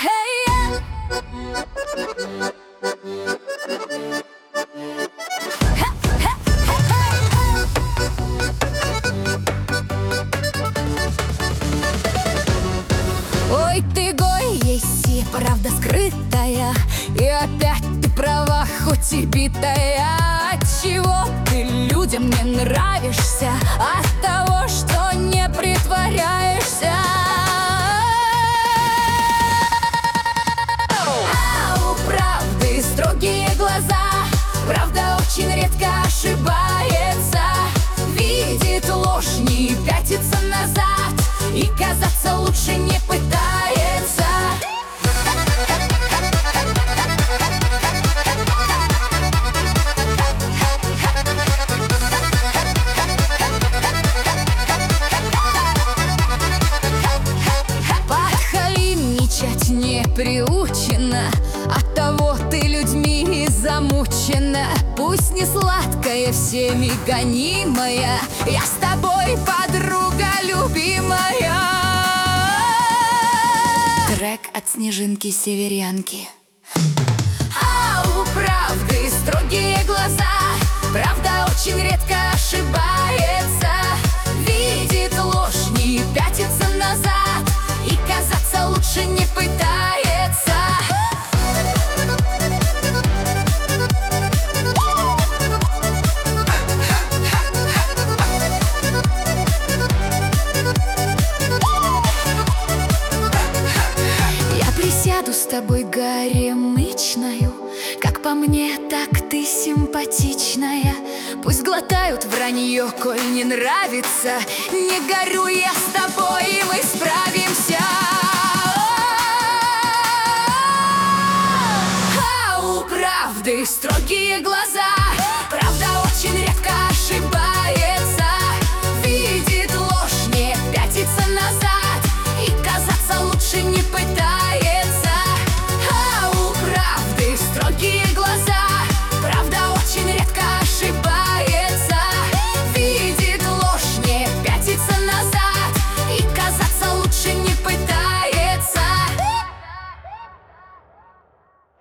Ой, ты гой, еси, правда скрытая, и опять ты права, хоть и битая. Отчего ты людям не нравишься? От того, что не притворяешься. А у правды строгие глаза, правда очень редко ошибается. Видит ложь, не пятится назад, и казаться лучше не пытается. Подхалимничать не приучена, оттого ты людьми и замучена. Пусть не сладкая, всеми гонимая, я с тобой, подруга любимая. Трек от Снежинки-Северянки. А у правды строгие глаза, правда очень редко ошибается. Видит ложь, не пятится назад, и казаться лучше не пытается. Сяду с тобой горемычною, как по мне, так ты симпатичная. Пусть глотают вранье, коль не нравится. Не горю я с тобой, и мы справимся. А у правды строгие